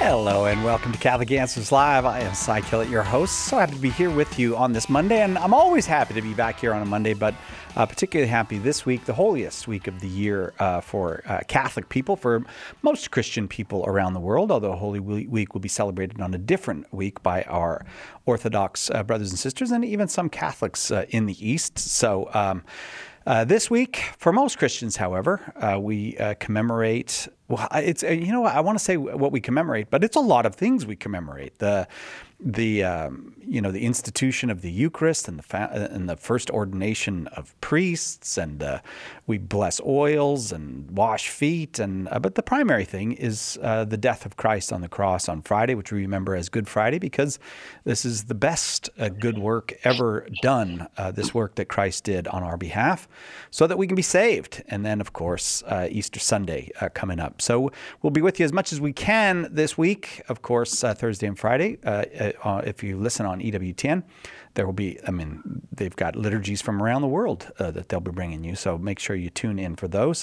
Hello and welcome to Catholic Answers Live. I am Cy Kellett, your host. So happy to be here with you on this Monday, and I'm always happy to be back here on a Monday, but particularly happy this week, the holiest week of the year for Catholic people, for most Christian people around the world, although Holy Week will be celebrated on a different week by our Orthodox brothers and sisters, and even some Catholics in the East. So this week, for most Christians, however, we commemorate. Well, it's I want to say what we commemorate, but it's a lot of things we commemorate. The institution of the Eucharist and the first ordination of priests, and we bless oils and wash feet, but the primary thing is the death of Christ on the cross on Friday, which we remember as Good Friday, because this is the best good work ever done. This work that Christ did on our behalf, so that we can be saved. And then, of course, Easter Sunday coming up. So we'll be with you as much as we can this week. Of course, Thursday and Friday. If you listen on EWTN, there will be, they've got liturgies from around the world that they'll be bringing you. So make sure you tune in for those.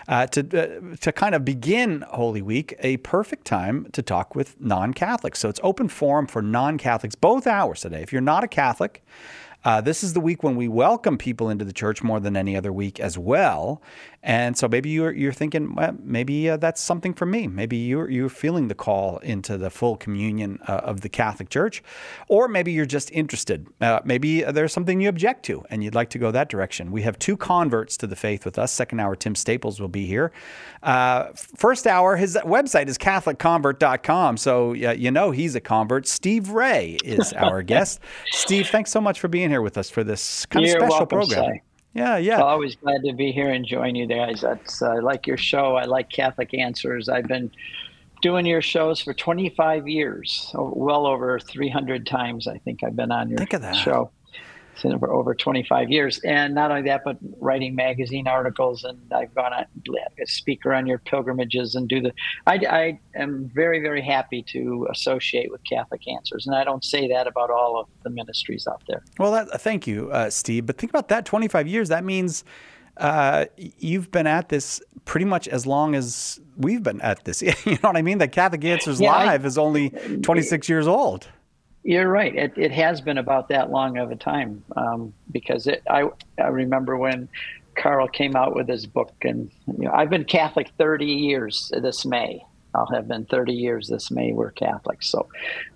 To kind of begin Holy Week, a perfect time to talk with non-Catholics. So it's open forum for non-Catholics, both hours today. If you're not a Catholic, this is the week when we welcome people into the church more than any other week as well. And so maybe you're thinking, well, maybe that's something for me. Maybe you're feeling the call into the full communion of the Catholic Church, or maybe you're just interested. Maybe there's something you object to and you'd like to go that direction. We have two converts to the faith with us. Second hour, Tim Staples will be here. First hour, his website is CatholicConvert.com. So he's a convert. Steve Ray is our guest. Steve, thanks so much for being here with us for this kind of special program. Cy. Yeah. Always glad to be here and join you guys. I like your show. I like Catholic Answers. I've been doing your shows for 25 years, well over 300 times. I think I've been on your show. For over 25 years. And not only that, but writing magazine articles, and I've gone on a speaker on your pilgrimages and I am very, very happy to associate with Catholic Answers. And I don't say that about all of the ministries out there. Well, thank you, Steve. But think about that, 25 years. That means you've been at this pretty much as long as we've been at this. You know what I mean? The Catholic Answers Live is only 26 years old. You're right. It has been about that long of a time, because I remember when Carl came out with his book, and I've been Catholic 30 years this May. I'll have been 30 years this May. We're Catholics, so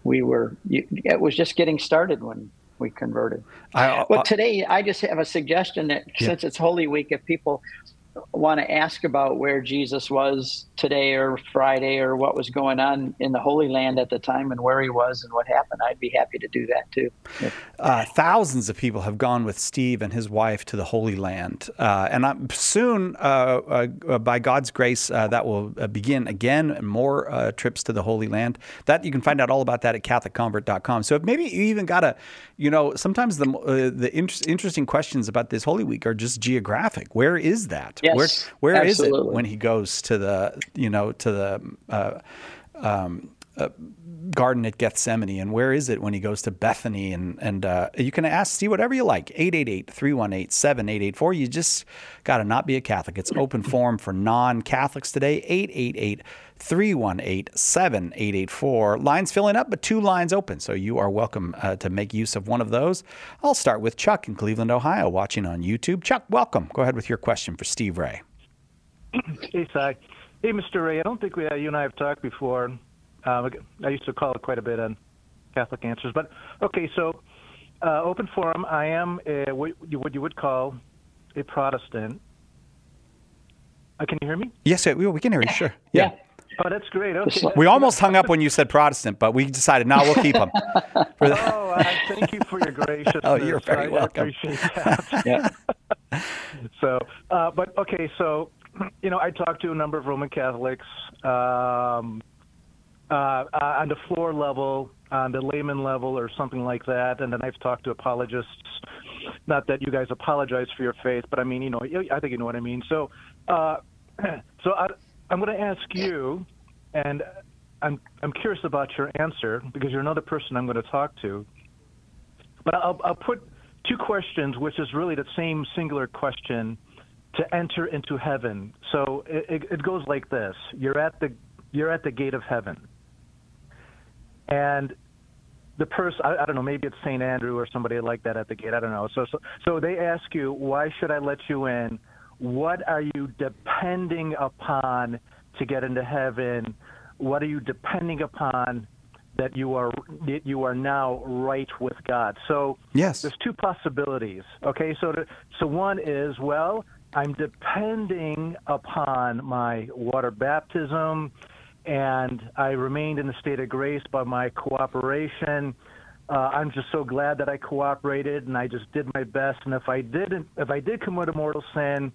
it was just getting started when we converted. But today, I just have a suggestion that since it's Holy Week, if people want to ask about where Jesus was today or Friday, or what was going on in the Holy Land at the time and where he was and what happened, I'd be happy to do that too. Thousands of people have gone with Steve and his wife to the Holy Land. And soon, by God's grace, that will begin again, and more trips to the Holy Land. That you can find out all about that at CatholicConvert.com. So if maybe you even got sometimes the interesting questions about this Holy Week are just geographic. Where is that? Yes, where is it when he goes to the garden at Gethsemane, and where is it when he goes to Bethany? And you can ask Steve whatever you like. 888-318-7884. You just got to not be a Catholic. It's open forum for non-Catholics today. 888-318-7884. Lines filling up, but two lines open, so you are welcome to make use of one of those. I'll start with Chuck in Cleveland, Ohio, watching on YouTube. Chuck, welcome. Go ahead with your question for Steve Ray. Hey, Cy. Hey, Mr. Ray. I don't think you and I have talked before. I used to call it quite a bit on Catholic Answers. But, okay, so open forum, I am what you would call a Protestant. Can you hear me? Yes, we can hear you, sure. Yeah. Oh, that's great. Okay. We almost hung up when you said Protestant, but we decided, no, we'll keep them. Thank you for your graciousness. Oh, you're very welcome. I appreciate that. Yeah. So, but okay, so, I talked to a number of Roman Catholics on the floor level, on the layman level, or something like that, and then I've talked to apologists. Not that you guys apologize for your faith, but I mean, I think you know what I mean. So, I'm going to ask you, and I'm curious about your answer because you're another person I'm going to talk to. But I'll put two questions, which is really the same singular question, to enter into heaven. So it goes like this: you're at the gate of heaven, and the person, I don't know, maybe it's St. Andrew or somebody like that at the gate. I don't know. So they ask you, why should I let you in? What are you depending upon to get into heaven? What are you depending upon that you are now right with God? So yes, there's two possibilities. Okay, so one is, well, I'm depending upon my water baptism, and I remained in the state of grace by my cooperation. I'm just so glad that I cooperated, and I just did my best. And if I did commit a mortal sin,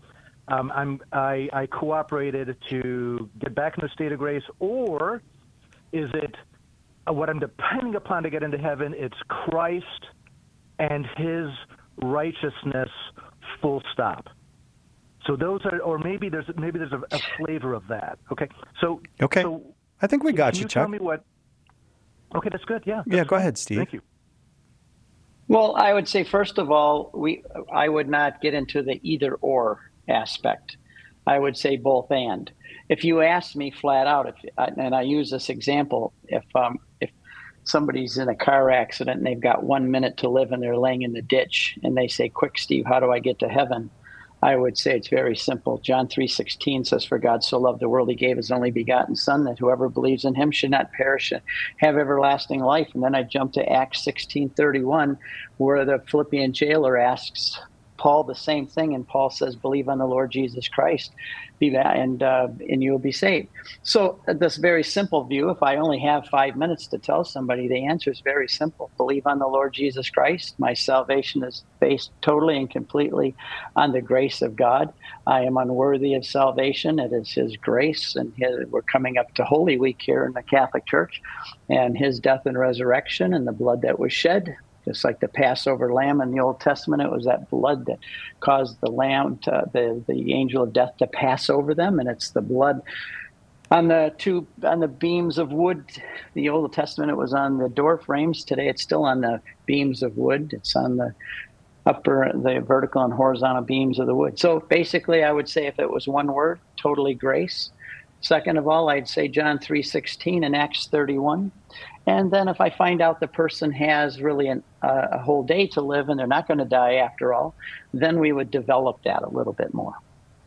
I cooperated to get back in the state of grace. Or is it what I'm depending upon to get into heaven? It's Christ and His righteousness, full stop. So those are, or maybe there's a flavor of that. Okay. So I think we got you, Chuck. Chuck. Tell me what. Okay, that's good. Yeah. Yeah. Go ahead, Steve. Thank you. Well, I would say first of all, I would not get into the either or aspect. I would say both and. If you ask me flat out, and I use this example, if somebody's in a car accident and they've got 1 minute to live and they're laying in the ditch and they say, "Quick, Steve, how do I get to heaven?" I would say it's very simple. John 3:16 says, "For God so loved the world, He gave His only begotten Son, that whoever believes in Him should not perish and have everlasting life." And then I jump to Acts 16:31, where the Philippian jailer asks Paul the same thing, and Paul says, "Believe on the Lord Jesus Christ, and you will be saved." So this very simple view, if I only have 5 minutes to tell somebody, the answer is very simple. Believe on the Lord Jesus Christ. My salvation is based totally and completely on the grace of God. I am unworthy of salvation. It is His grace, and we're coming up to Holy Week here in the Catholic Church, and His death and resurrection and the blood that was shed. Just like the Passover lamb in the Old Testament, it was that blood that caused the lamb, the angel of death, to pass over them, and it's the blood on the beams of wood. The Old Testament, it was on the door frames. Today, it's still on the beams of wood. It's on the vertical and horizontal beams of the wood. So basically, I would say if it was one word, totally grace. Second of all, I'd say John 3:16 and Acts 31. And then if I find out the person has really a whole day to live and they're not going to die after all, then we would develop that a little bit more.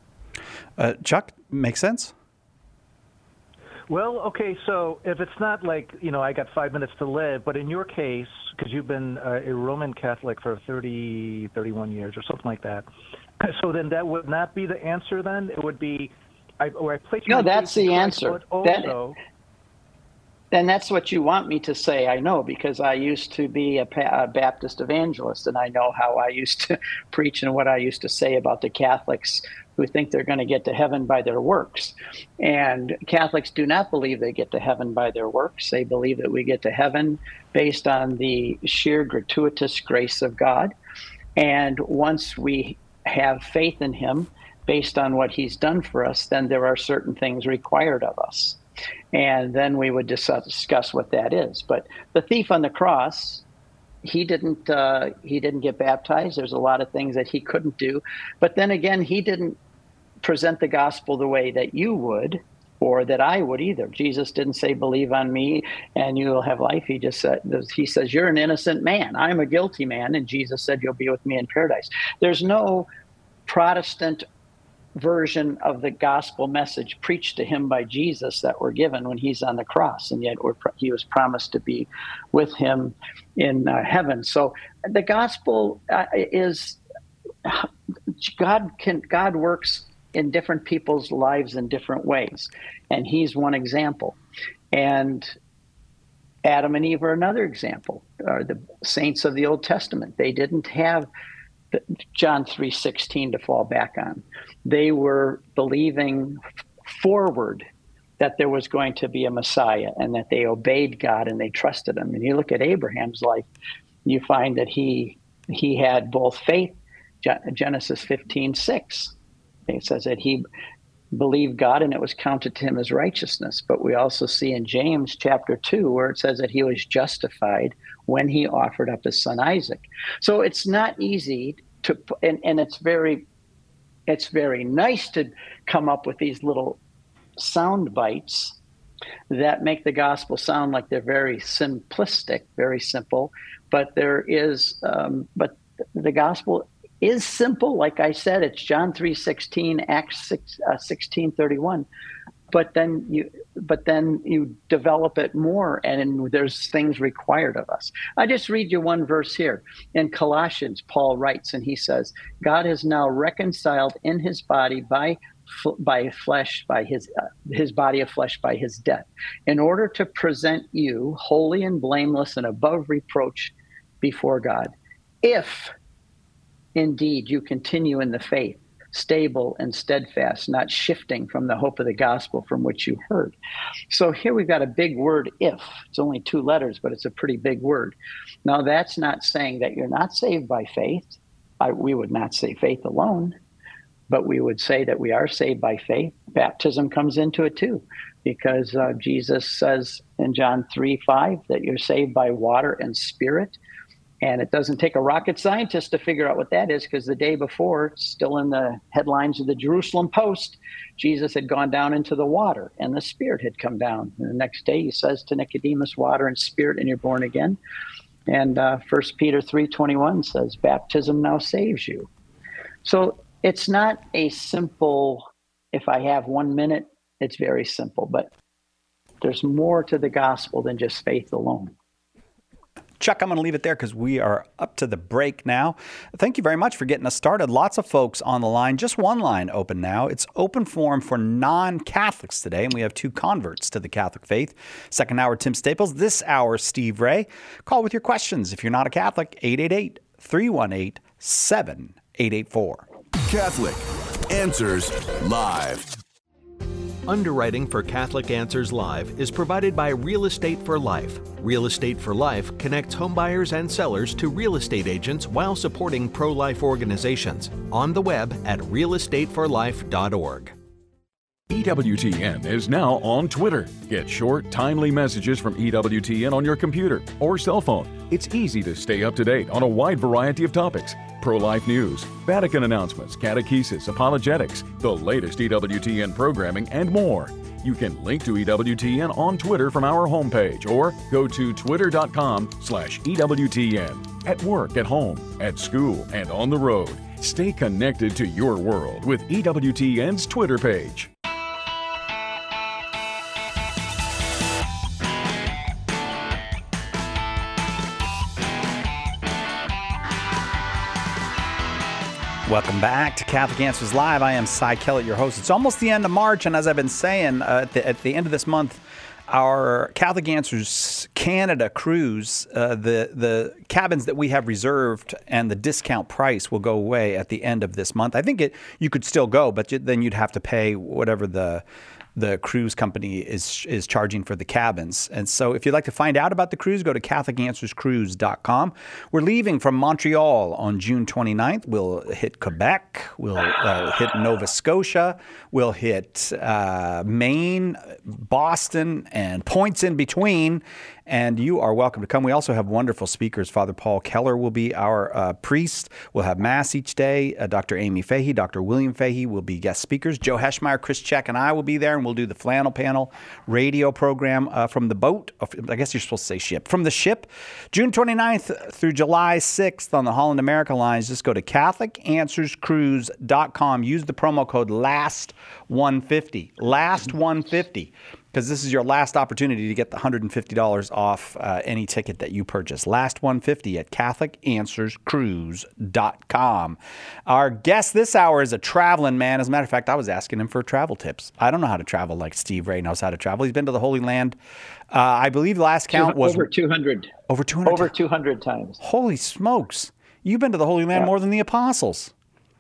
Chuck, make sense? Well, okay, so if it's not like, I got 5 minutes to live, but in your case, because you've been a Roman Catholic for 31 years or something like that, so then that would not be the answer then? It would be, I place you. No, that's the answer. Also, and that's what you want me to say, I know, because I used to be a Baptist evangelist, and I know how I used to preach and what I used to say about the Catholics who think they're going to get to heaven by their works. And Catholics do not believe they get to heaven by their works. They believe that we get to heaven based on the sheer gratuitous grace of God. And once we have faith in Him based on what He's done for us, then there are certain things required of us. And then we would discuss what that is. But the thief on the cross, he didn't get baptized. There's a lot of things that he couldn't do. But then again, he didn't present the gospel the way that you would or that I would either. Jesus didn't say, "Believe on me and you will have life." He says, "You're an innocent man. I'm a guilty man." And Jesus said, "You'll be with me in paradise." There's no Protestant version of the gospel message preached to him by Jesus that we're given when He's on the cross, and yet he was promised to be with Him in heaven. So the gospel is God works in different people's lives in different ways, and He's one example, and Adam and Eve are another example. The saints of the Old Testament, they didn't have John 3:16 to fall back on. They were believing forward that there was going to be a Messiah and that they obeyed God and they trusted Him. And you look at Abraham's life, you find that he had both faith. Genesis 15:6, it says that he believed God and it was counted to him as righteousness. But we also see in James chapter 2 where it says that he was justified when he offered up his son Isaac. So it's not easy to, and it's very nice to come up with these little sound bites that make the gospel sound like they're very simplistic, very simple. But but the gospel is simple. Like I said, it's John 3:16, Acts 16:31. But then you develop it more, and there's things required of us. I just read you one verse here. In Colossians, Paul writes, and he says, God is now reconciled in his body by flesh, by his body of flesh, by his death, in order to present you holy and blameless and above reproach before God. If indeed you continue in the faith, stable and steadfast, not shifting from the hope of the gospel from which you heard. So here we've got a big word, if. It's only 2 letters, but it's a pretty big word. Now, that's not saying that you're not saved by faith. We would not say faith alone, but we would say that we are saved by faith. Baptism comes into it too, because Jesus says in John 3:5 that you're saved by water and spirit. And it doesn't take a rocket scientist to figure out what that is, because the day before, still in the headlines of the Jerusalem Post, Jesus had gone down into the water and the Spirit had come down. And the next day he says to Nicodemus, water and spirit, and you're born again. And 1 Peter 3:21 says, baptism now saves you. So it's not a simple, if I have 1 minute, it's very simple. But there's more to the gospel than just faith alone. Chuck, I'm going to leave it there because we are up to the break now. Thank you very much for getting us started. Lots of folks on the line. Just one line open now. It's open forum for non-Catholics today, and we have 2 converts to the Catholic faith. Second hour, Tim Staples. This hour, Steve Ray. Call with your questions. If you're not a Catholic, 888-318-7884. Catholic Answers Live. Underwriting for Catholic Answers Live is provided by Real Estate for Life. Real Estate for Life connects homebuyers and sellers to real estate agents while supporting pro-life organizations. On the web at realestateforlife.org. EWTN is now on Twitter. Get short, timely messages from EWTN on your computer or cell phone. It's easy to stay up to date on a wide variety of topics. Pro-life news, Vatican announcements, catechesis, apologetics, the latest EWTN programming, and more. You can link to EWTN on Twitter from our homepage or go to twitter.com/EWTN. At work, at home, at school, and on the road. Stay connected to your world with EWTN's Twitter page. Welcome back to Catholic Answers Live. I am Cy Kellett, your host. It's almost the end of March, and as I've been saying, at the end of this month, our Catholic Answers Canada cruise, the cabins that we have reserved and the discount price will go away at the end of this month. I think you could still go, but then you'd have to pay whatever the cruise company is charging for the cabins. And so if you'd like to find out about the cruise, go to CatholicAnswersCruise.com. We're leaving from Montreal on June 29th. We'll hit Quebec. We'll hit Nova Scotia. We'll hit Maine, Boston, and points in between. And you are welcome to come. We also have wonderful speakers. Father Paul Keller will be our priest. We'll have Mass each day. Dr. Amy Fahey, Dr. William Fahey will be guest speakers. Joe Heschmeyer, Chris Check, and I will be there, and we'll do the Flannel Panel radio program from the boat. I guess you're supposed to say ship. From the ship, June 29th through July 6th on the Holland America lines. Just go to CatholicAnswersCruise.com. Use the promo code LAST150. LAST150. Because this is your last opportunity to get the $150 off any ticket that you purchase. Last $150 at CatholicAnswersCruise.com. Our guest this hour is a traveling man. As a matter of fact, I was asking him for travel tips. I don't know how to travel like Steve Ray knows how to travel. He's been to the Holy Land. I believe the last count was over 200. Over 200. Over 200 times. Holy smokes! You've been to the Holy Land more than the apostles.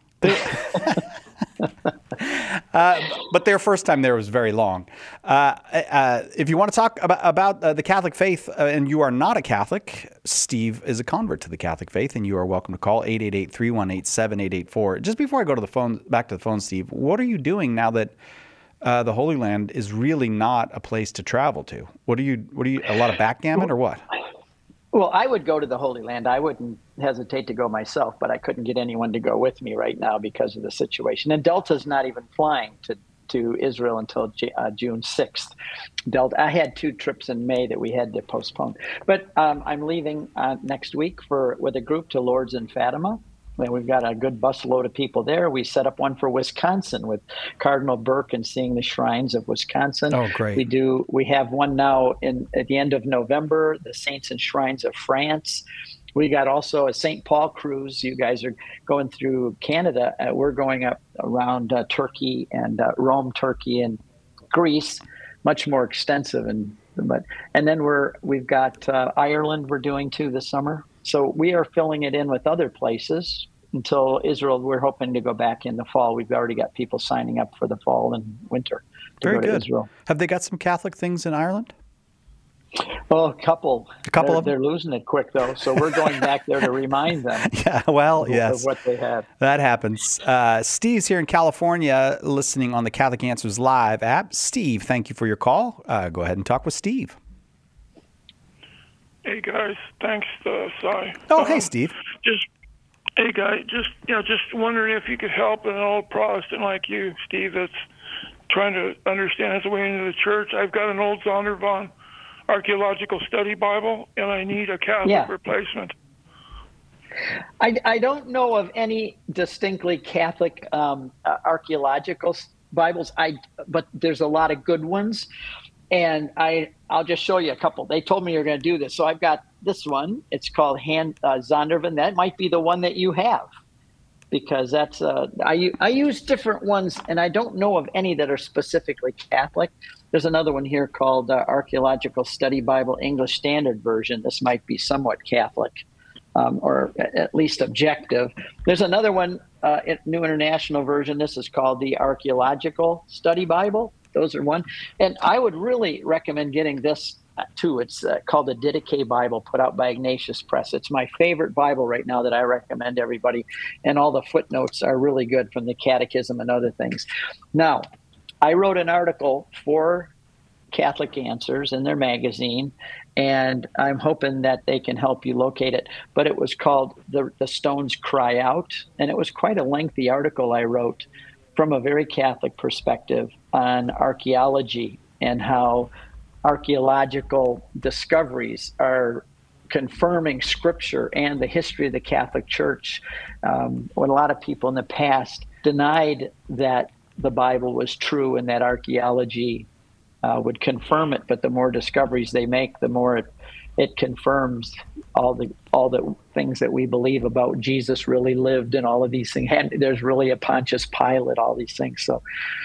But their first time there was very long. If you want to talk about the Catholic faith and you are not a Catholic, Steve is a convert to the Catholic faith, and you are welcome to call 888-318-7884. Just before I go to the phone, back to the phone, Steve, what are you doing now that the Holy Land is really not a place to travel to? What are you a lot of backgammon or what? Well, I would go to the Holy Land. I wouldn't hesitate to go myself, but I couldn't get anyone to go with me right now because of the situation. And Delta's not even flying to Israel until June 6th. I had 2 trips in May that we had to postpone. But I'm leaving next week with a group to Lourdes and Fatima. And we've got a good busload of people there. We set up one for Wisconsin with Cardinal Burke and seeing the shrines of Wisconsin. Oh, great. We have one now at the end of November, the Saints and Shrines of France. We got also a St. Paul cruise. You guys are going through Canada. We're going up around Turkey and Rome, Turkey, and Greece, much more extensive. And then we've got Ireland we're doing too this summer. So we are filling it in with other places until Israel. We're hoping to go back in the fall. We've already got people signing up for the fall and winter to Very go to good. Israel. Have they got some Catholic things in Ireland? Oh, a couple. They're losing it quick, though. So we're going back there to remind them Yeah, well, yes. of what they have. That happens. Steve's here in California listening on the Catholic Answers Live app. Steve, thank you for your call. Go ahead and talk with Steve. Hey guys, thanks, Cy. Oh, hey Steve. Hey guy, just wondering if you could help an old Protestant like you, Steve, that's trying to understand his way into the church. I've got an old Zondervan Archaeological Study Bible, and I need a Catholic replacement. I don't know of any distinctly Catholic archaeological Bibles. But there's a lot of good ones. And I'll just show you a couple. They told me you're going to do this. So I've got this one. It's called Zondervan. That might be the one that you have, because that's I use different ones, and I don't know of any that are specifically Catholic. There's another one here called Archaeological Study Bible English Standard Version. This might be somewhat Catholic, or at least objective. There's another one, New International Version. This is called the Archaeological Study Bible. Those are one. And I would really recommend getting this too. It's called the Didache Bible, put out by Ignatius Press. It's my favorite Bible right now that I recommend everybody. And all the footnotes are really good from the Catechism and other things. Now, I wrote an article for Catholic Answers in their magazine, and I'm hoping that they can help you locate it. But it was called The Stones Cry Out, and it was quite a lengthy article I wrote from a very Catholic perspective on archaeology and how archaeological discoveries are confirming Scripture and the history of the Catholic Church. When a lot of people in the past denied that the Bible was true and that archaeology would confirm it, but the more discoveries they make, the more it confirms all the things that we believe about Jesus really lived and all of these things. And there's really a Pontius Pilate, all these things. So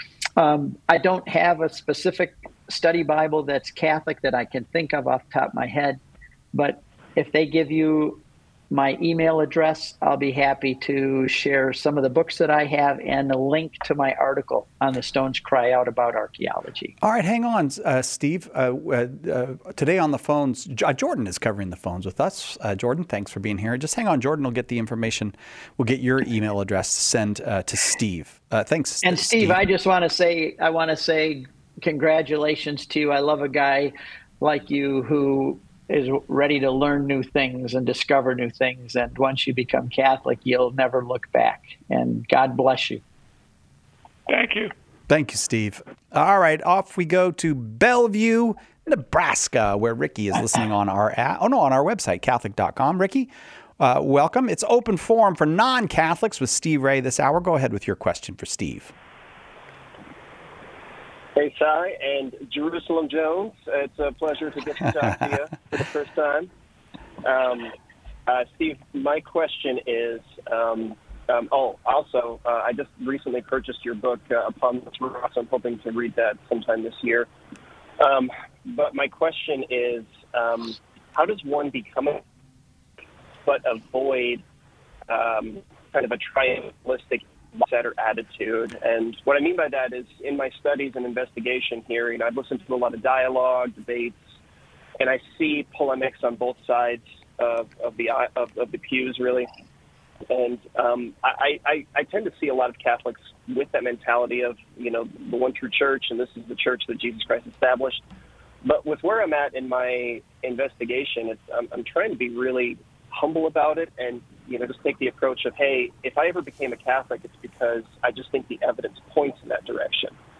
I don't have a specific study Bible that's Catholic that I can think of off the top of my head. But if they give you my email address, I'll be happy to share some of the books that I have and a link to my article on The Stones Cry Out about archaeology. All right, hang on, Steve. Today on the phones, Jordan is covering the phones with us. Jordan, thanks for being here. Just hang on. Jordan will get the information. We'll get your email address to send to Steve. Thanks. And Steve, I just want to say congratulations to you. I love a guy like you who is ready to learn new things and discover new things. And once you become Catholic, you'll never look back. And God bless you. Thank you. Thank you, Steve. All right, off we go to Bellevue, Nebraska, where Ricky is listening on our on our website, Catholic.com. Ricky, welcome. It's open forum for non-Catholics with Steve Ray this hour. Go ahead with your question for Steve. Hey, Cy and Jerusalem Jones. It's a pleasure to get to talk to you for the first time. Steve, my question is, I just recently purchased your book, Upon the Cross. I'm hoping to read that sometime this year. But my question is, how does one become but avoid kind of a triumphalistic mindset or attitude? And what I mean by that is, in my studies and investigation here, I've listened to a lot of dialogue, debates, and I see polemics on both sides of the pews, really. And I tend to see a lot of Catholics with that mentality of, the one true church, and this is the church that Jesus Christ established. But with where I'm at in my investigation, I'm trying to be really humble about it and, just take the approach of, hey, if I ever became a Catholic, it's because I just think the evidence points in that direction.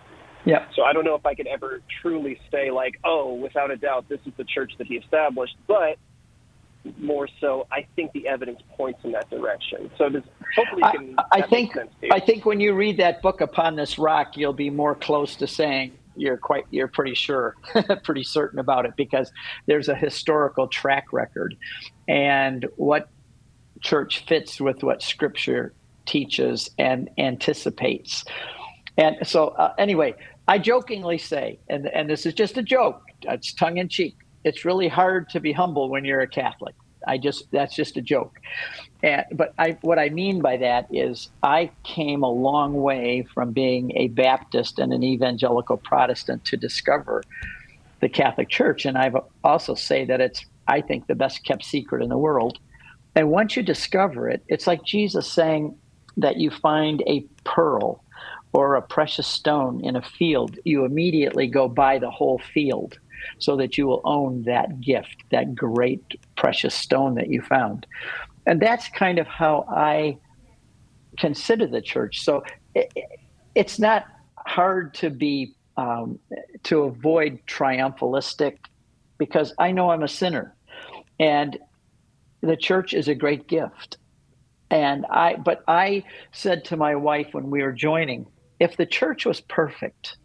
Yeah. So I don't know if I could ever truly say like, oh, without a doubt, this is the church that he established. But more so, I think the evidence points in that direction. So hopefully I think when you read that book, Upon This Rock, you'll be more close to saying you're pretty sure, pretty certain about it, because there's a historical track record, and what church fits with what Scripture teaches and anticipates. And so anyway, I jokingly say, and this is just a joke, it's tongue in cheek, it's really hard to be humble when you're a Catholic. That's just a joke. But what I mean by that is I came a long way from being a Baptist and an evangelical Protestant to discover the Catholic Church. And I also say that it's, I think, the best kept secret in the world. And once you discover it, it's like Jesus saying that you find a pearl or a precious stone in a field, you immediately go buy the whole field so that you will own that gift, that great precious stone that you found. And that's kind of how I consider the church. So it's not hard to be to avoid triumphalistic, because I know I'm a sinner, and the church is a great gift. But I said to my wife when we were joining, if the church was perfect,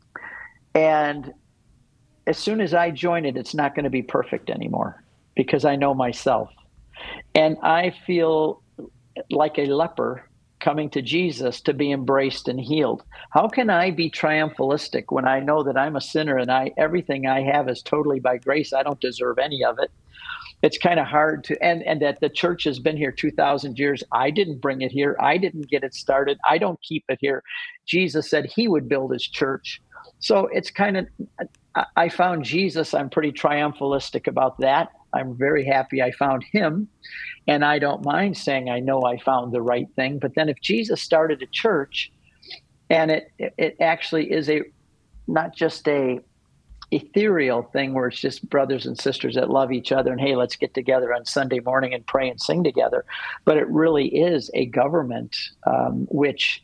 and as soon as I join it, it's not going to be perfect anymore, because I know myself. And I feel like a leper coming to Jesus to be embraced and healed. How can I be triumphalistic when I know that I'm a sinner and everything I have is totally by grace? I don't deserve any of it. It's kind of hard to, and that the church has been here 2,000 years. I didn't bring it here. I didn't get it started. I don't keep it here. Jesus said he would build his church. So it's kind of, I found Jesus. I'm pretty triumphalistic about that. I'm very happy I found him. And I don't mind saying I know I found the right thing. But then if Jesus started a church, and it actually is not just a ethereal thing where it's just brothers and sisters that love each other and, hey, let's get together on Sunday morning and pray and sing together. But it really is a government, which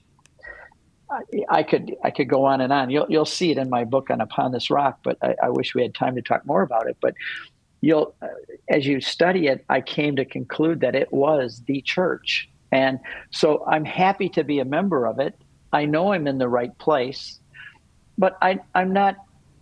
I could go on and on. You'll see it in my book on Upon This Rock, but I wish we had time to talk more about it. But as you study it, I came to conclude that it was the church. And so I'm happy to be a member of it. I know I'm in the right place, but I'm not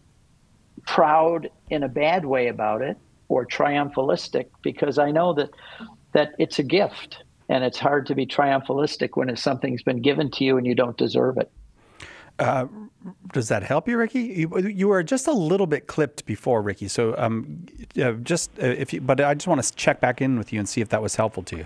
proud in a bad way about it or triumphalistic, because I know that it's a gift, and it's hard to be triumphalistic when something's been given to you and you don't deserve it. Does that help you, Ricky? You were just a little bit clipped before, Ricky. So but I just want to check back in with you and see if that was helpful to you.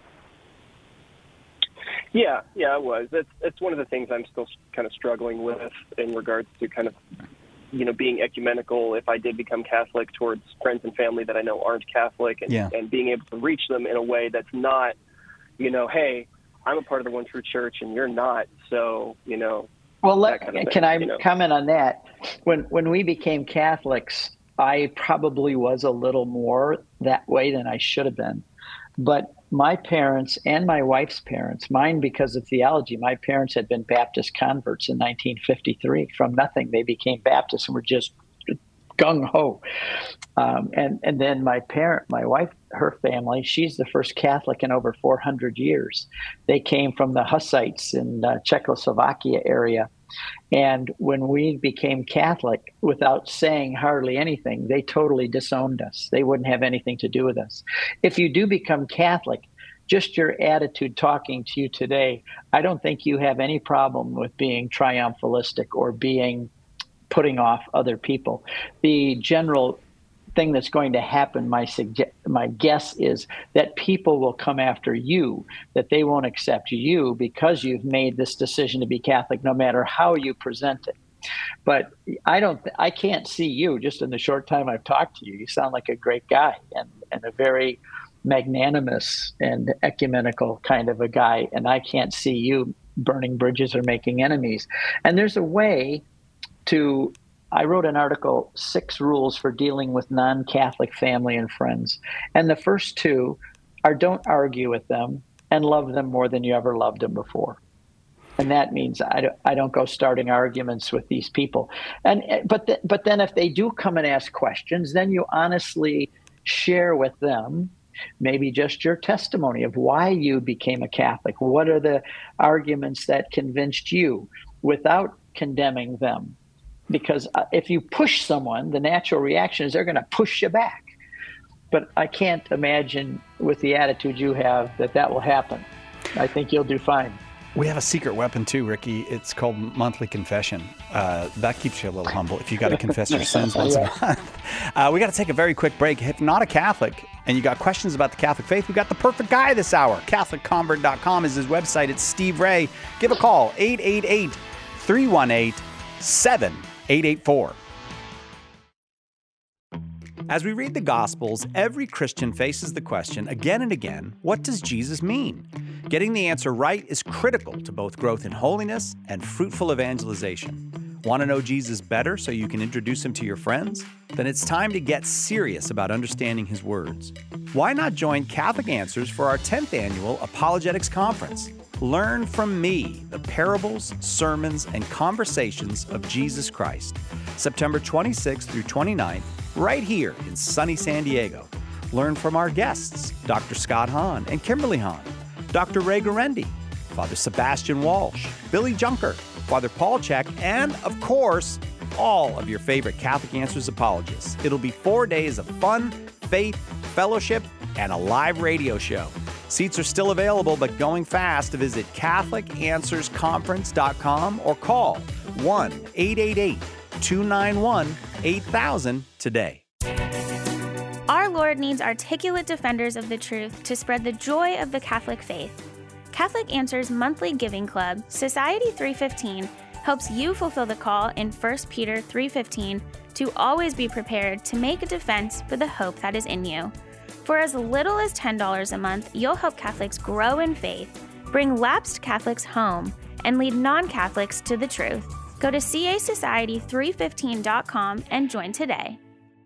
Yeah, it was. It's one of the things I'm still kind of struggling with in regards to kind of, being ecumenical if I did become Catholic towards friends and family that I know aren't Catholic, and being able to reach them in a way that's not, hey, I'm a part of the one true church and you're not. So, Well, can I comment on that? When we became Catholics, I probably was a little more that way than I should have been. But my parents and my wife's parents, mine because of theology, my parents had been Baptist converts in 1953. From nothing, they became Baptists and were just gung-ho. And then my wife, her family, she's the first Catholic in over 400 years. They came from the Hussites in the Czechoslovakia area. And when we became Catholic, without saying hardly anything, they totally disowned us. They wouldn't have anything to do with us. If you do become Catholic, just your attitude talking to you today, I don't think you have any problem with being triumphalistic or putting off other people. The general thing that's going to happen, my guess is that people will come after you, that they won't accept you because you've made this decision to be Catholic, no matter how you present it. But I can't see you, just in the short time I've talked to you. You sound like a great guy and a very magnanimous and ecumenical kind of a guy. And I can't see you burning bridges or making enemies. And there's a way I wrote an article, 6 rules for dealing with non-Catholic family and friends. And the first 2 are don't argue with them and love them more than you ever loved them before. And that means I don't go starting arguments with these people. But then if they do come and ask questions, then you honestly share with them maybe just your testimony of why you became a Catholic. What are the arguments that convinced you, without condemning them? Because if you push someone, the natural reaction is they're going to push you back. But I can't imagine with the attitude you have that will happen. I think you'll do fine. We have a secret weapon too, Ricky. It's called monthly confession. That keeps you a little humble if you got to confess your sins once a month. We got to take a very quick break. If not a Catholic and you got questions about the Catholic faith, we got the perfect guy this hour. CatholicConvert.com is his website. It's Steve Ray. Give a call, 888-318-7884. As we read the Gospels, every Christian faces the question again and again, what does Jesus mean? Getting the answer right is critical to both growth in holiness and fruitful evangelization. Want to know Jesus better so you can introduce him to your friends? Then it's time to get serious about understanding his words. Why not join Catholic Answers for our 10th annual Apologetics Conference? Learn from me the parables, sermons, and conversations of Jesus Christ. September 26th through 29th, right here in sunny San Diego. Learn from our guests, Dr. Scott Hahn and Kimberly Hahn, Dr. Ray Guarendi, Father Sebastian Walsh, Billy Junker, Father Paul Check, and, of course, all of your favorite Catholic Answers apologists. It'll be 4 days of fun, faith, fellowship, and a live radio show. Seats are still available, but going fast to visit CatholicAnswersConference.com or call 1-888-291-8000 today. Our Lord needs articulate defenders of the truth to spread the joy of the Catholic faith. Catholic Answers monthly giving club, Society 315, helps you fulfill the call in 1 Peter 3:15 to always be prepared to make a defense for the hope that is in you. For as little as $10 a month, you'll help Catholics grow in faith, bring lapsed Catholics home, and lead non-Catholics to the truth. Go to casociety315.com and join today.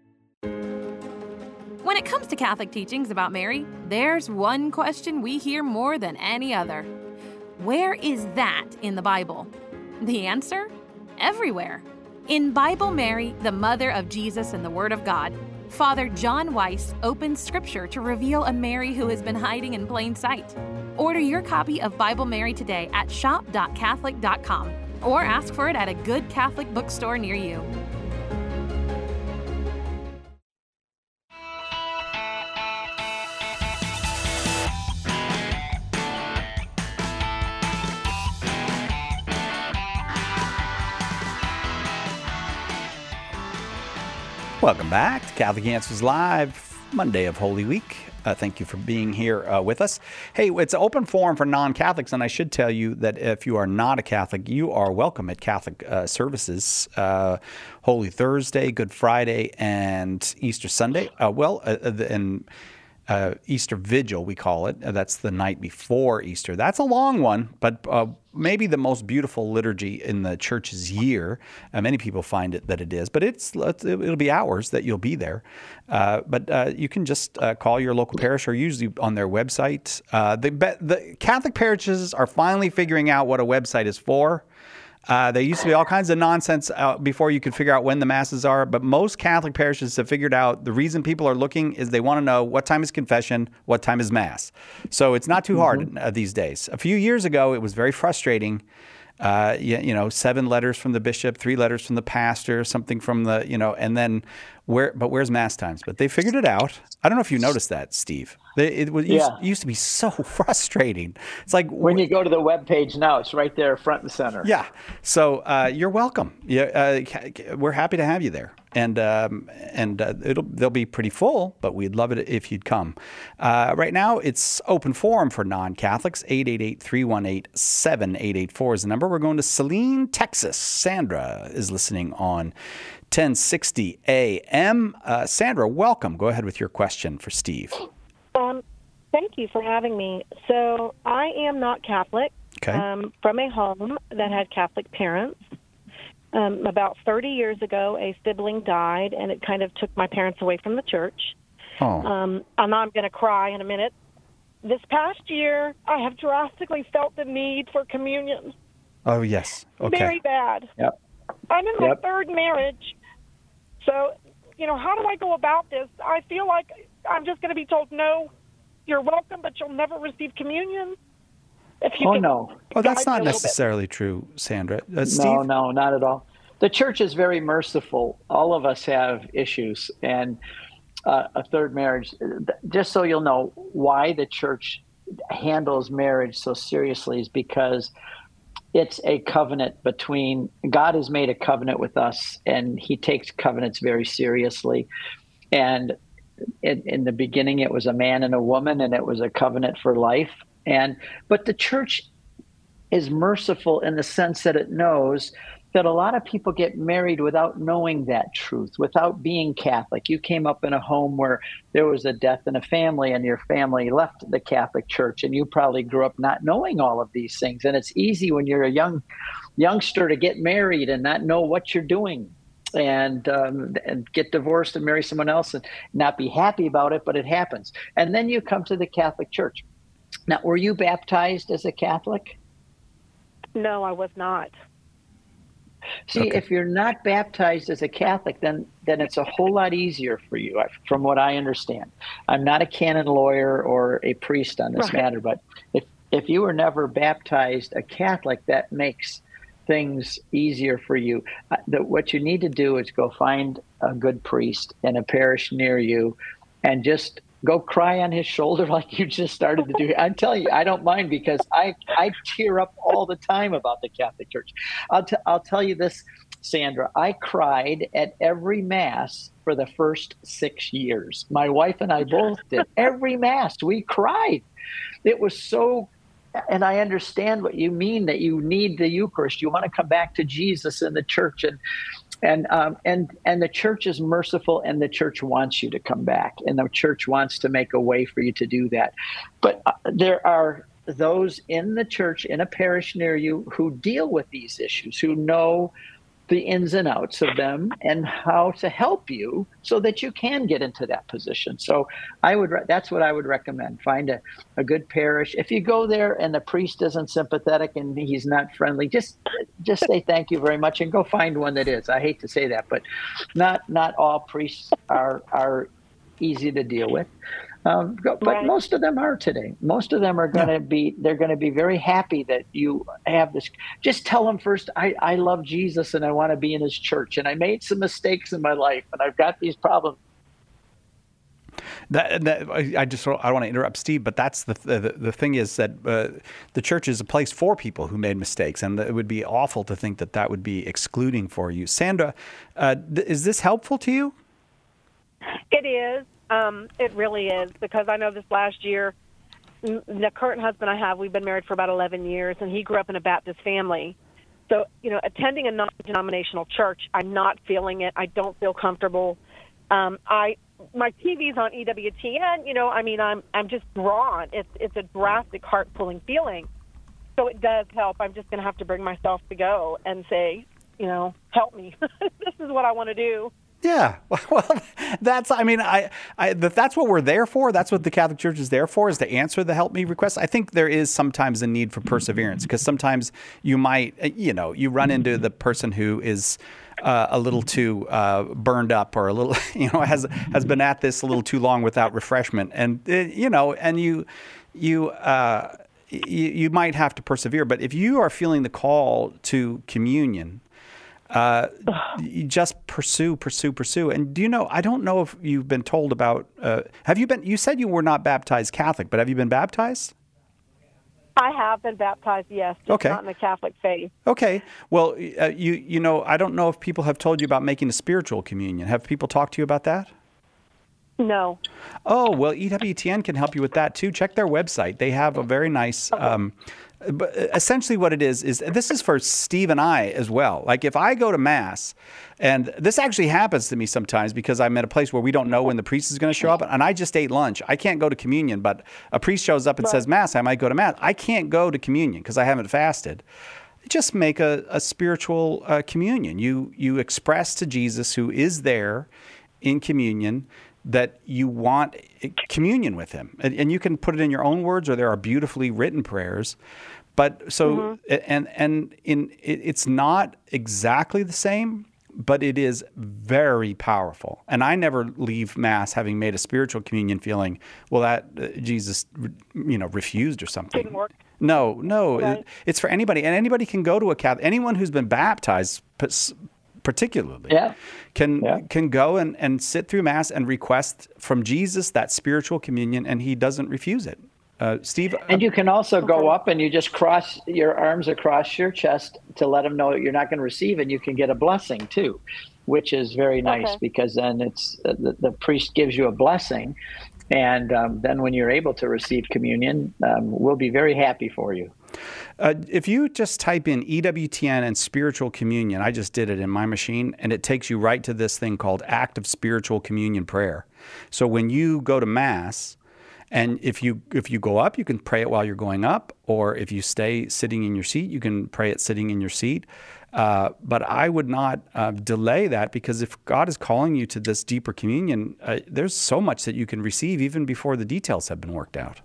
When it comes to Catholic teachings about Mary, there's one question we hear more than any other. Where is that in the Bible? The answer? Everywhere. In Bible Mary, the Mother of Jesus and the Word of God, Father John Weiss opens Scripture to reveal a Mary who has been hiding in plain sight. Order your copy of Bible Mary today at shop.catholic.com or ask for it at a good Catholic bookstore near you. Welcome back to Catholic Answers Live, Monday of Holy Week. Thank you for being here with us. Hey, it's an open forum for non-Catholics, and I should tell you that if you are not a Catholic, you are welcome at Catholic services, Holy Thursday, Good Friday, and Easter Sunday. Easter Vigil, we call it. That's the night before Easter. That's a long one, but maybe the most beautiful liturgy in the church's year. Many people find it that it is, but it'll be hours that you'll be there. But you can just call your local parish or usually on their website. The Catholic parishes are finally figuring out what a website is for. There used to be all kinds of nonsense before you could figure out when the masses are, but most Catholic parishes have figured out the reason people are looking is they want to know what time is confession, what time is mass. So it's not too hard these days. A few years ago, it was very frustrating. 7 letters from the bishop, 3 letters from the pastor, something from the, and then where's mass times? But they figured it out. I don't know if you noticed that, Steve. It used to be so frustrating. It's like when you go to the webpage now, it's right there, front and center. Yeah. So you're welcome. We're happy to have you there, and they'll be pretty full, but we'd love it if you'd come. Right now, it's open forum for non-Catholics. 888-318-7884 is the number. We're going to Saline, Texas. Sandra is listening on 1060 AM. Sandra, welcome. Go ahead with your question for Steve. Thank you for having me. So I am not Catholic, from a home that had Catholic parents. About 30 years ago, a sibling died, and it kind of took my parents away from the church. I'm going to cry in a minute. This past year, I have drastically felt the need for communion. Oh, yes. Okay. Very bad. Yep. I'm in my third marriage. So, how do I go about this? I feel like I'm just going to be told, no, you're welcome, but you'll never receive communion. No. Oh, that's not necessarily true, Sandra. Steve? No, not at all. The church is very merciful. All of us have issues. And a third marriage, just so you'll know why the church handles marriage so seriously, is because it's a covenant between, God has made a covenant with us, and he takes covenants very seriously. And in the beginning, it was a man and a woman, and it was a covenant for life. But the church is merciful in the sense that it knows that a lot of people get married without knowing that truth, without being Catholic. You came up in a home where there was a death in a family, and your family left the Catholic Church, and you probably grew up not knowing all of these things. And it's easy when you're a youngster to get married and not know what you're doing, and get divorced and marry someone else and not be happy about it, but it happens. And then you come to the Catholic Church. Now, were you baptized as a Catholic? No, I was not. See, if you're not baptized as a Catholic, then it's a whole lot easier for you, from what I understand. I'm not a canon lawyer or a priest on this matter, but if you were never baptized a Catholic, that makes things easier for you. What you need to do is go find a good priest in a parish near you and just go cry on his shoulder like you just started to do. I'm telling you, I don't mind, because I tear up all the time about the Catholic Church. I'll tell you this, Sandra, I cried at every Mass for the first 6 years. My wife and I both did. Every Mass, we cried. It was so, and I understand what you mean, that you need the Eucharist. You want to come back to Jesus in the church, and the church is merciful, and the church wants you to come back, and the church wants to make a way for you to do that. But there are those in the church, in a parish near you, who deal with these issues, who know the ins and outs of them and how to help you so that you can get into that position. So that's what I would recommend. Find a good parish. If you go there and the priest isn't sympathetic and he's not friendly, just say thank you very much and go find one that is. I hate to say that, but not all priests are easy to deal with. But most of them are today. Most of them are going to be, they're going to be very happy that you have this. Just tell them first, I love Jesus and I want to be in his church, and I made some mistakes in my life and I've got these problems. I don't want to interrupt Steve, but that's the thing is that the church is a place for people who made mistakes, and it would be awful to think that would be excluding for you. Sandra, is this helpful to you? It is. It really is, because I know this last year, the current husband I have, we've been married for about 11 years, and he grew up in a Baptist family. So, attending a non-denominational church, I'm not feeling it. I don't feel comfortable. My TV's on EWTN, I'm just drawn. It's a drastic, heart-pulling feeling. So it does help. I'm just going to have to bring myself to go and say, help me. This is what I want to do. Yeah, well, that's what we're there for. That's what the Catholic Church is there for, is to answer the help me requests. I think there is sometimes a need for perseverance, because sometimes you might, you run into the person who is a little too burned up, or a little, has been at this a little too long without refreshment, and you might have to persevere. But if you are feeling the call to communion, you just pursue. And I don't know if you've been told about, you said you were not baptized Catholic, but have you been baptized? I have been baptized, yes, just not in the Catholic faith. Okay. Well, I don't know if people have told you about making a spiritual communion. Have people talked to you about that? No. Oh, well, EWTN can help you with that too. Check their website. They have a very nice, but essentially what it is this is for Steve and I as well. Like, if I go to Mass, and this actually happens to me sometimes because I'm at a place where we don't know when the priest is going to show up, and I just ate lunch. I can't go to communion, but a priest shows up and says Mass, I might go to Mass. I can't go to communion because I haven't fasted. Just make a spiritual communion. You express to Jesus, who is there in communion, that you want communion with him. And you can put it in your own words, or there are beautifully written prayers. But so, it's not exactly the same, but it is very powerful. And I never leave Mass having made a spiritual communion feeling, well, that Jesus, refused or something. Didn't work. No, Right. it's for anybody. And anybody can go to a Catholic, anyone who's been baptized particularly, can go and sit through Mass and request from Jesus that spiritual communion, and he doesn't refuse it. Steve? And you can also go up and you just cross your arms across your chest to let them know that you're not going to receive, and you can get a blessing too, which is very nice because then it's the priest gives you a blessing, and then when you're able to receive communion, we'll be very happy for you. If you just type in EWTN and spiritual communion, I just did it in my machine, and it takes you right to this thing called active spiritual communion prayer. So when you go to Mass, and if you go up, you can pray it while you're going up, or if you stay sitting in your seat, you can pray it sitting in your seat. But I would not delay that, because if God is calling you to this deeper communion, there's so much that you can receive even before the details have been worked out.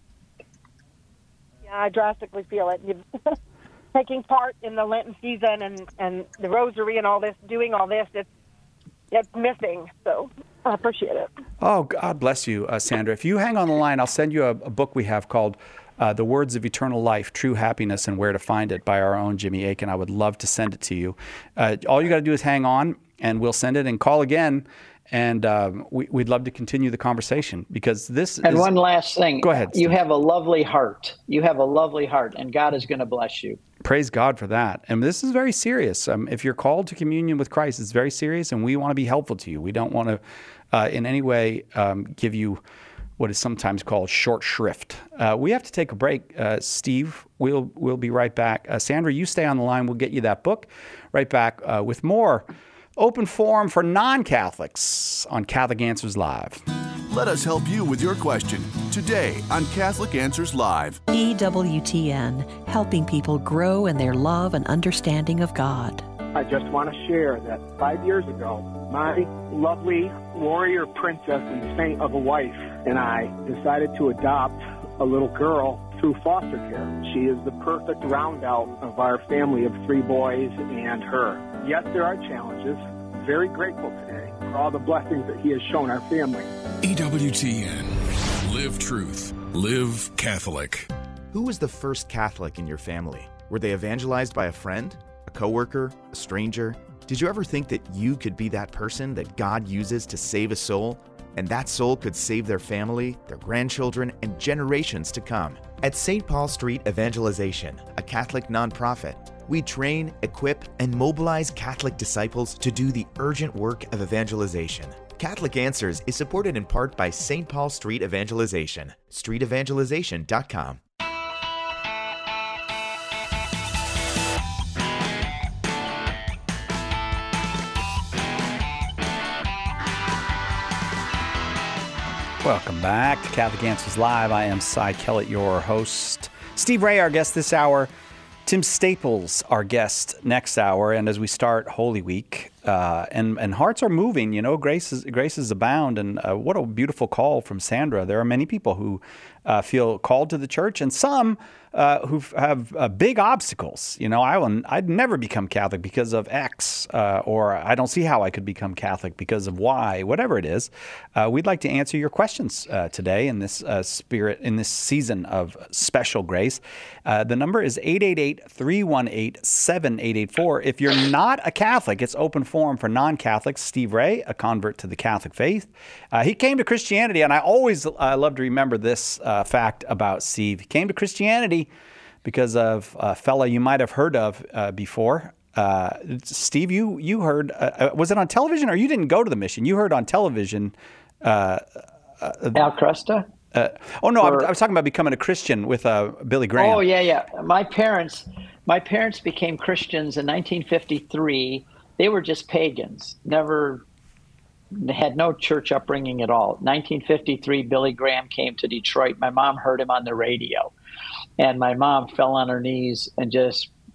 Yeah, I drastically feel it. Taking part in the Lenten season and the Rosary and all this, doing all this, it's missing. So I appreciate it. Oh, God bless you, Sandra. If you hang on the line, I'll send you a book we have called The Words of Eternal Life, True Happiness and Where to Find It by our own Jimmy Akin. I would love to send it to you. All you got to do is hang on, and we'll send it, and call again. And we'd love to continue the conversation, because this is... And one last thing. Go ahead, Steve. You have a lovely heart. You have a lovely heart, and God is going to bless you. Praise God for that. And this is very serious. If you're called to communion with Christ, it's very serious, and we want to be helpful to you. We don't want to in any way give you what is sometimes called short shrift. We have to take a break. Steve, we'll be right back. Sandra, you stay on the line. We'll get you that book. Right back with more Open Forum for Non-Catholics on Catholic Answers Live. Let us help you with your question today on Catholic Answers Live. EWTN, helping people grow in their love and understanding of God. I just want to share that 5 years ago, my lovely warrior princess and saint of a wife and I decided to adopt a little girl through foster care. She is the perfect roundout of our family of 3 boys and her. Yes, there are challenges. Very grateful today for all the blessings that he has shown our family. EWTN. Live truth. Live Catholic. Who was the first Catholic in your family? Were they evangelized by a friend, a coworker, a stranger? Did you ever think that you could be that person that God uses to save a soul? And that soul could save their family, their grandchildren, and generations to come. At St. Paul Street Evangelization, a Catholic nonprofit, we train, equip, and mobilize Catholic disciples to do the urgent work of evangelization. Catholic Answers is supported in part by St. Paul Street Evangelization, streetevangelization.com. Welcome back to Catholic Answers Live. I am Cy Kellett, your host. Steve Ray, our guest this hour. Tim Staples, our guest next hour. And as we start Holy Week, and hearts are moving, graces abound. And what a beautiful call from Sandra. There are many people who feel called to the church, and some who have big obstacles. I'd never become Catholic because of X, or I don't see how I could become Catholic because of Y, whatever it is. We'd like to answer your questions today in this spirit, in this season of special grace. The number is 888-318-7884. If you're not a Catholic, it's open forum for non-Catholics. Steve Ray, a convert to the Catholic faith. He came to Christianity, and I always love to remember this fact about Steve. He came to Christianity because of a fella you might have heard of before. Steve, you heard, was it on television, or you didn't go to the mission? You heard on television. Al Kresta? I was talking about becoming a Christian with Billy Graham. Oh, yeah. My parents became Christians in 1953. They were just pagans, had no church upbringing at all. 1953, Billy Graham came to Detroit. My mom heard him on the radio, and my mom fell on her knees and just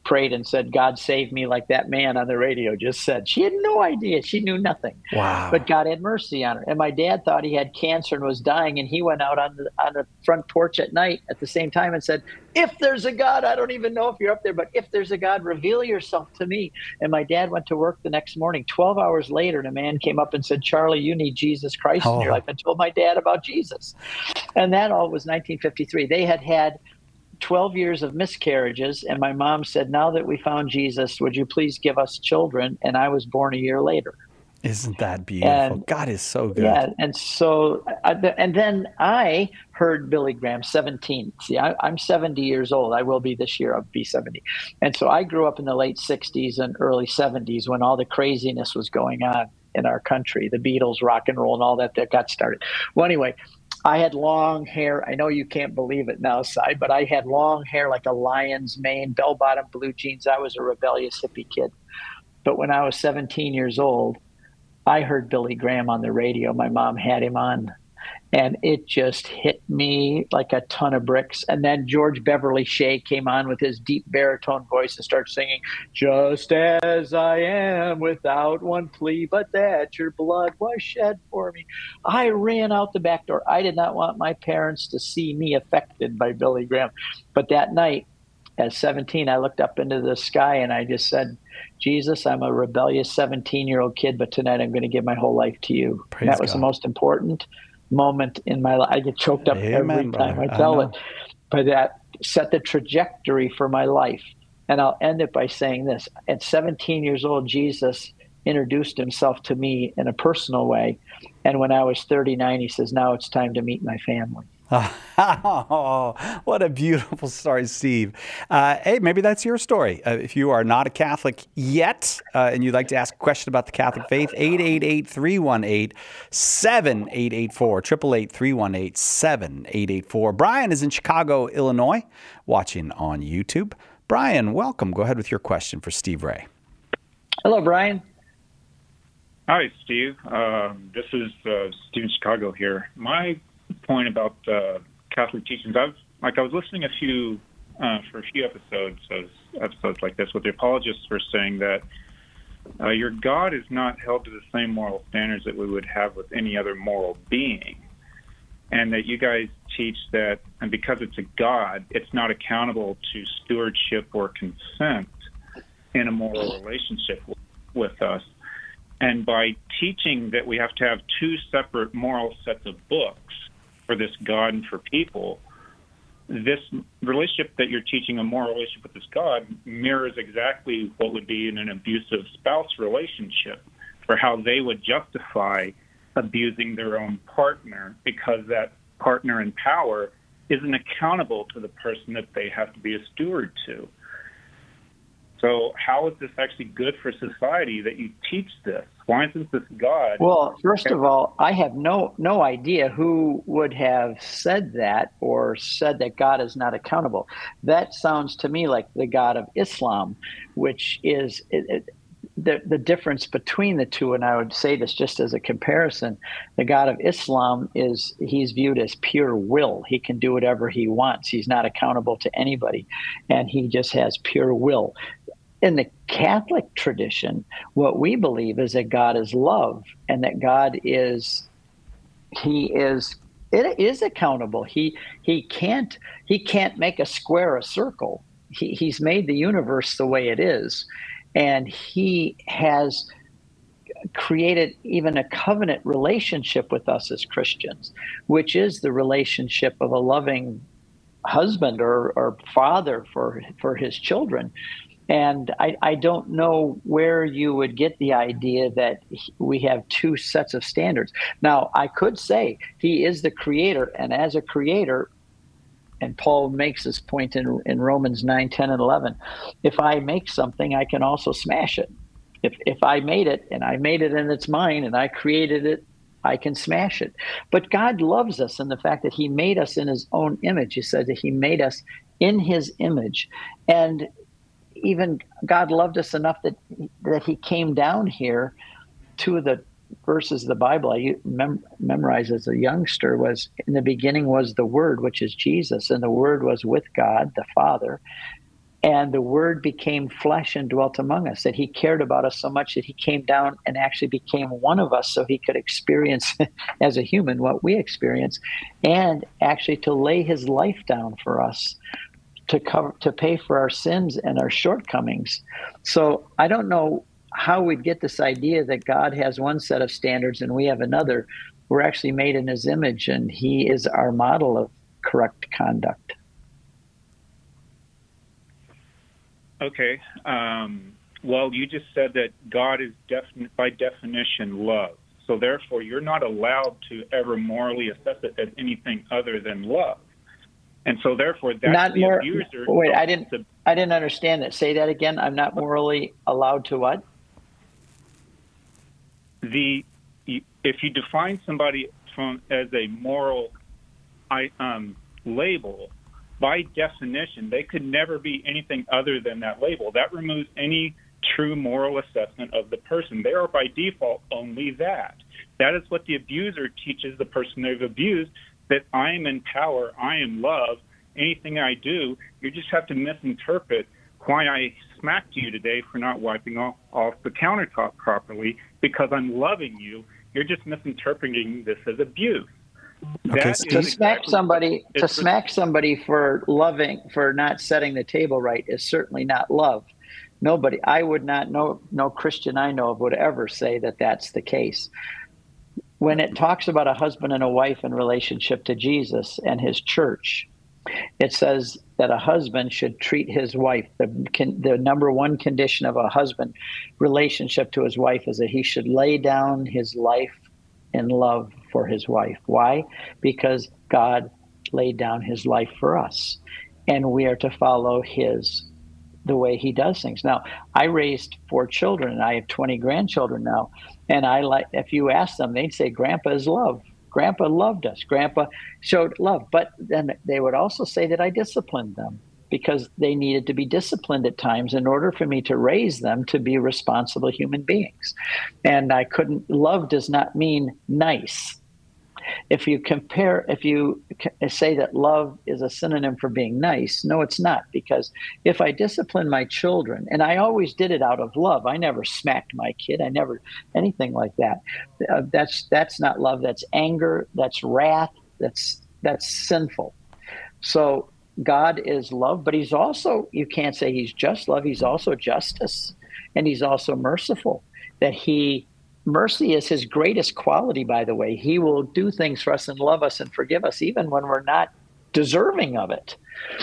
prayed and said, God save me, like that man on the radio just said. She had no idea. She knew nothing. Wow. But God had mercy on her. And my dad thought he had cancer and was dying, and he went out on the front porch at night at the same time and said, if there's a God, I don't even know if you're up there, but if there's a God, reveal yourself to me. And my dad went to work the next morning. 12 hours later, and a man came up and said, Charlie, you need Jesus Christ in your life. I told my dad about Jesus. And that all was 1953. They had 12 years of miscarriages, and my mom said, now that we found Jesus, would you please give us children? And I was born a year later. Isn't that beautiful? And God is so good. Yeah, and so, and then I heard Billy Graham, 17. See, I'm 70 years old. I will be this year. I'll be 70. And so I grew up in the late 60s and early 70s when all the craziness was going on in our country, the Beatles, rock and roll, and all that got started. Well, anyway, I had long hair. I know you can't believe it now, Cy, but I had long hair like a lion's mane, bell-bottom blue jeans. I was a rebellious hippie kid. But when I was 17 years old, I heard Billy Graham on the radio. My mom had him on, and it just hit me like a ton of bricks. And then George Beverly Shea came on with his deep baritone voice and started singing, just as I am, without one plea but that your blood was shed for me. I ran out the back door. I did not want my parents to see me affected by Billy Graham. But that night, at 17, I looked up into the sky and I just said, Jesus, I'm a rebellious 17-year-old kid, but tonight I'm going to give my whole life to you. That was the most important moment in my life. I get choked up every time I tell it. But that set the trajectory for my life. And I'll end it by saying this. At 17 years old, Jesus introduced himself to me in a personal way. And when I was 39, he says, now it's time to meet my family. Oh, what a beautiful story, Steve. Hey, maybe that's your story. If you are not a Catholic yet and you'd like to ask a question about the Catholic faith, 888-318-7884, 888-318-7884. Brian is in Chicago, Illinois, watching on YouTube. Brian, welcome. Go ahead with your question for Steve Ray. Hello, Brian. Hi, Steve. This is Steve in Chicago here. My point about Catholic teachings, I was listening for a few episodes like this, with the apologists were saying that your God is not held to the same moral standards that we would have with any other moral being, and that you guys teach that, and because it's a God, it's not accountable to stewardship or consent in a moral relationship with us. And by teaching that we have to have two separate moral sets of books for this God and for people, this relationship that you're teaching, a moral relationship with this God, mirrors exactly what would be in an abusive spouse relationship, for how they would justify abusing their own partner because that partner in power isn't accountable to the person that they have to be a steward to. So how is this actually good for society that you teach this? Why isn't this God? Well, first of all, I have no idea who would have said that or said that God is not accountable. That sounds to me like the God of Islam, which is the difference between the two. And I would say this just as a comparison. The God of Islam he's viewed as pure will. He can do whatever he wants. He's not accountable to anybody, and he just has pure will. In the Catholic tradition, what we believe is that God is love, and that God is accountable. He can't make a square a circle. He's made the universe the way it is, and he has created even a covenant relationship with us as Christians, which is the relationship of a loving husband or father for his children. And I don't know where you would get the idea that we have two sets of standards. Now, I could say he is the creator, and as a creator, and Paul makes this point in Romans 9, 10, and 11, if I make something, I can also smash it. If I made it, and I made it and it's mine, and I created it, I can smash it. But God loves us in the fact that he made us in his own image. He said that he made us in his image. And even God loved us enough that he came down here. Two of the verses of the Bible I memorized as a youngster was, in the beginning was the Word, which is Jesus, and the Word was with God, the Father, And the Word became flesh and dwelt among us, that he cared about us so much that he came down and actually became one of us so he could experience as a human what we experience, and actually to lay his life down for us to pay for our sins and our shortcomings. So I don't know how we'd get this idea that God has one set of standards and we have another. We're actually made in his image, and he is our model of correct conduct. Okay. Well, you just said that God is by definition love. So therefore, you're not allowed to ever morally assess it as anything other than love. And so therefore, that's not the more, abuser. Wait, I didn't understand that. Say that again. I'm not morally allowed to what? If you define somebody as a moral label, by definition, they could never be anything other than that label. That removes any true moral assessment of the person. They are by default only that. That is what the abuser teaches the person they've abused, that I am in power, I am love, anything I do, you just have to misinterpret why I smacked you today for not wiping off the countertop properly because I'm loving you. You're just misinterpreting this as abuse. Okay, to smack somebody for not setting the table right is certainly not love. Nobody, I would not know, no Christian I know of would ever say that that's the case. When it talks about a husband and a wife in relationship to Jesus and his church, it says that a husband should treat his wife. The number one condition of a husband relationship to his wife is that he should lay down his life in love for his wife. Why? Because God laid down his life for us, and we are to follow the way he does things. Now, I raised 4 children, and I have 20 grandchildren now, and if you ask them, they'd say, Grandpa is love. Grandpa loved us. Grandpa showed love. But then they would also say that I disciplined them because they needed to be disciplined at times in order for me to raise them to be responsible human beings. And love does not mean nice. If you say that love is a synonym for being nice, no, it's not. Because if I discipline my children, and I always did it out of love, I never smacked my kid, I never anything like that. That's not love. That's anger. That's wrath. That's sinful. So God is love, but he's also, you can't say he's just love. He's also justice, and he's also merciful. Mercy is his greatest quality, by the way. He will do things for us and love us and forgive us even when we're not deserving of it.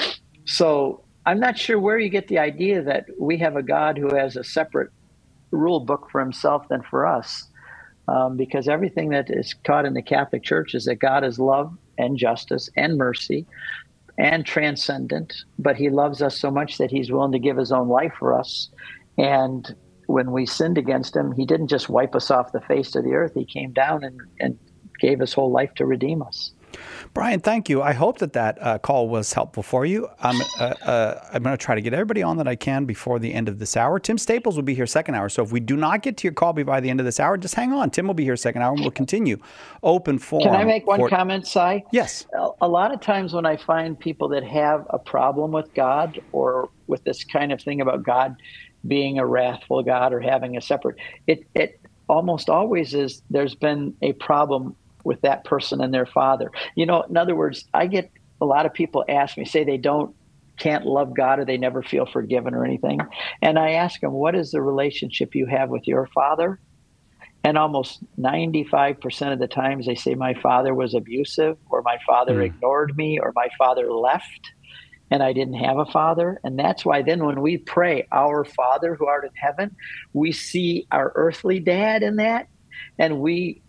So I'm not sure where you get the idea that we have a God who has a separate rule book for himself than for us, because everything that is taught in the Catholic Church is that God is love and justice and mercy and transcendent, but he loves us so much that he's willing to give his own life for us. And when we sinned against him, he didn't just wipe us off the face of the earth. He came down and gave his whole life to redeem us. Brian, thank you. I hope that call was helpful for you. I'm going to try to get everybody on that I can before the end of this hour. Tim Staples will be here second hour. So if we do not get to your call by the end of this hour, just hang on. Tim will be here second hour and we'll continue. Open forum. Can I make one comment, Si? Yes. A lot of times when I find people that have a problem with God or with this kind of thing about God being a wrathful God or having a separate, it almost always is there's been a problem with that person and their father. In other words, I get a lot of people ask me, say they can't love God or they never feel forgiven or anything. And I ask them, what is the relationship you have with your father? And almost 95% of the times they say my father was abusive, or my father ignored me, or my father left and I didn't have a father. And that's why then when we pray, our Father who art in heaven, we see our earthly dad in that, and we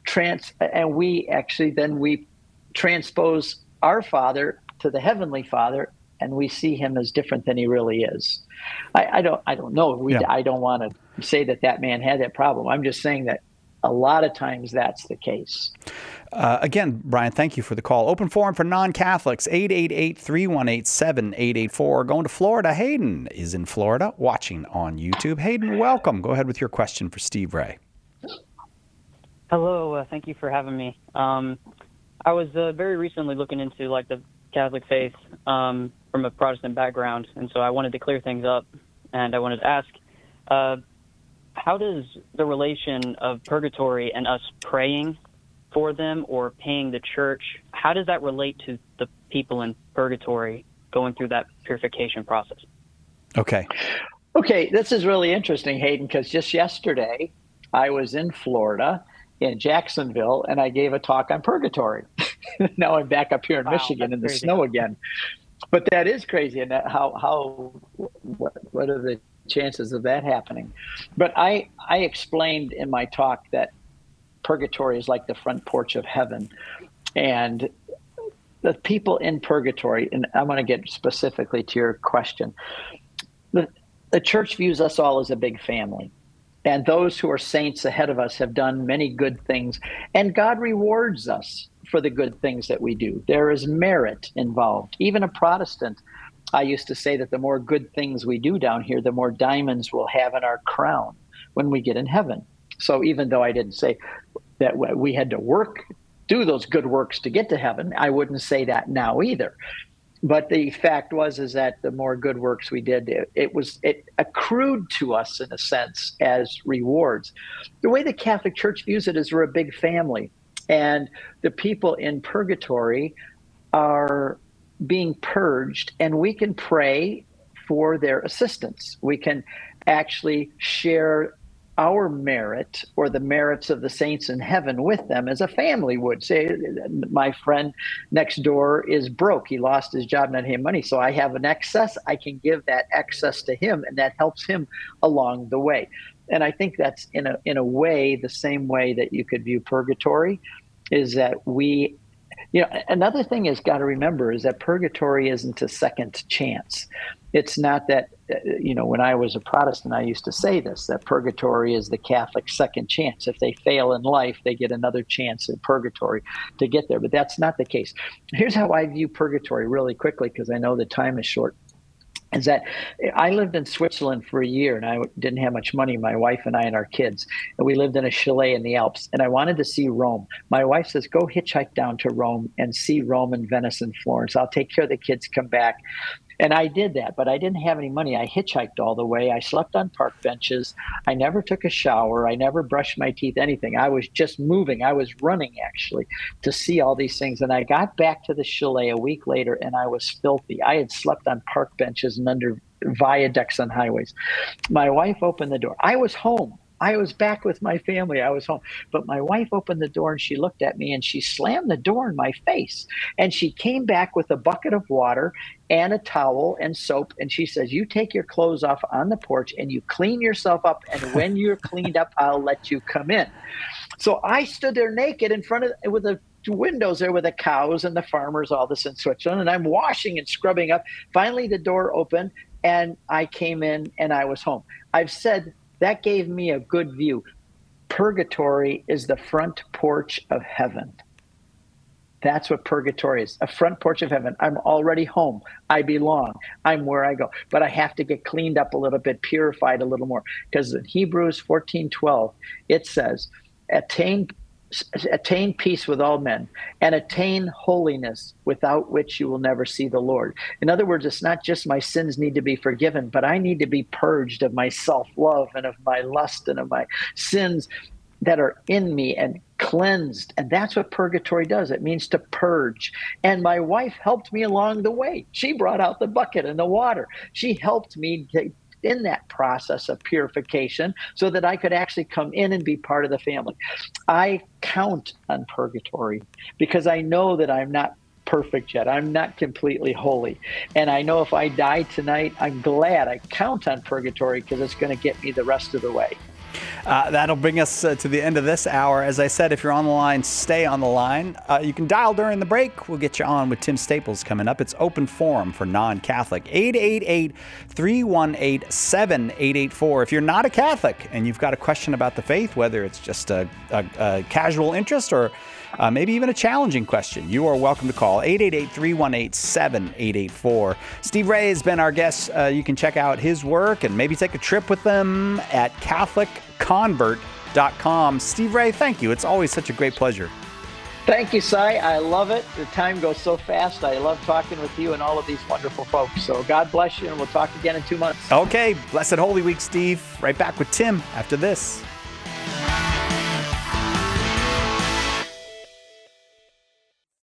transpose our Father to the Heavenly Father, and we see him as different than he really is. I don't know. I don't want to say that man had that problem. I'm just saying that a lot of times that's the case. Again, Brian, thank you for the call. Open forum for non-Catholics, 888-318-7884. Going to Florida, Hayden is in Florida, watching on YouTube. Hayden, welcome. Go ahead with your question for Steve Ray. Hello, thank you for having me. I was very recently looking into the Catholic faith, from a Protestant background, and so I wanted to clear things up, and I wanted to ask, how does the relation of purgatory and us praying for them or paying the church, how does that relate to the people in purgatory going through that purification process? Okay, this is really interesting, Hayden, because just yesterday I was in Florida, in Jacksonville, and I gave a talk on purgatory. Now I'm back up here in Michigan in the snow again. But that is crazy, and what are the chances of that happening? But I explained in my talk that purgatory is like the front porch of heaven, and the people in purgatory, and I'm going to get specifically to your question, the church views us all as a big family. And those who are saints ahead of us have done many good things, and God rewards us for the good things that we do. There is merit involved. Even a Protestant, I used to say that the more good things we do down here, the more diamonds we'll have in our crown when we get in heaven. So even though I didn't say that we had to do those good works to get to heaven, I wouldn't say that now either. But the fact is that the more good works we did, it accrued to us in a sense as rewards. The way the Catholic Church views it is we're a big family, and the people in purgatory are being purged, and we can pray for their assistance. We can actually share our merit or the merits of the saints in heaven with them as a family would. Say, my friend next door is broke. He lost his job, not having money. So I have an excess. I can give that excess to him, and that helps him along the way. And I think that's in a way the same way that you could view purgatory, is that another thing is got to remember is that purgatory isn't a second chance. It's not that, when I was a Protestant, I used to say this, that purgatory is the Catholic second chance. If they fail in life, they get another chance in purgatory to get there. But that's not the case. Here's how I view purgatory really quickly, because I know the time is short. Is that I lived in Switzerland for a year, and I didn't have much money, my wife and I and our kids. And we lived in a chalet in the Alps, and I wanted to see Rome. My wife says, go hitchhike down to Rome and see Rome and Venice and Florence. I'll take care of the kids, come back. And I did that, but I didn't have any money. I hitchhiked all the way. I slept on park benches. I never took a shower. I never brushed my teeth, anything. I was just moving. I was running, actually, to see all these things. And I got back to the chalet a week later, and I was filthy. I had slept on park benches and under viaducts on highways. My wife opened the door. I was home. I was back with my family. I was home. But my wife opened the door, and she looked at me, and she slammed the door in my face. And she came back with a bucket of water and a towel and soap. And she says, you take your clothes off on the porch and you clean yourself up. And when you're cleaned up, I'll let you come in. So I stood there naked in front of with the windows there with the cows and the farmers, all this in Switzerland. And I'm washing and scrubbing up. Finally, the door opened, and I came in, and I was home. I've said that gave me a good view. Purgatory is the front porch of heaven. That's what purgatory is, a front porch of heaven. I'm already home. I belong. I'm where I go. But I have to get cleaned up a little bit, purified a little more. Because in Hebrews 14:12, it says, attain peace with all men and attain holiness, without which you will never see the Lord. In other words, it's not just my sins need to be forgiven, but I need to be purged of my self-love and of my lust and of my sins that are in me and cleansed. And that's what purgatory does. It means to purge. And my wife helped me along the way. She brought out the bucket and the water. She helped me in that process of purification so that I could actually come in and be part of the family. I count on purgatory because I know that I'm not perfect yet. I'm not completely holy. And I know if I die tonight, I'm glad I count on purgatory because it's going to get me the rest of the way. That'll bring us to the end of this hour. As I said, if you're on the line, stay on the line. You can dial during the break. We'll get you on with Tim Staples coming up. It's open forum for non-Catholic. 888-318-7884. If you're not a Catholic and you've got a question about the faith, whether it's just a casual interest or maybe even a challenging question, you are welcome to call 888-318-7884. Steve Ray has been our guest. You can check out his work and maybe take a trip with them at CatholicConvert.com. Steve Ray, thank you. It's always such a great pleasure. Thank you, Si. I love it. The time goes so fast. I love talking with you and all of these wonderful folks. So God bless you, and we'll talk again in 2 months. Okay. Blessed Holy Week, Steve. Right back with Tim after this.